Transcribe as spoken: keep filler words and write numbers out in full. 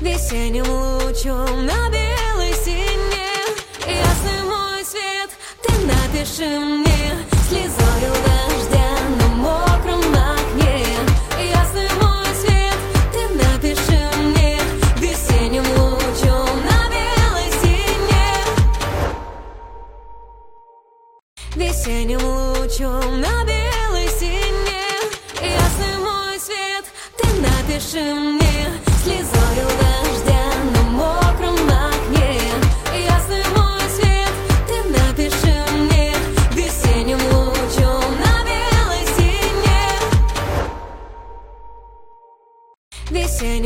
Весенним лучом на белой стене. Ясный мой свет, ты напиши мне слезою дождя на мокром окне. Ясный мой свет, ты напиши мне весенним лучом на белой стене. Весенним лучом на белой стене. Ясный мой свет, ты напиши мне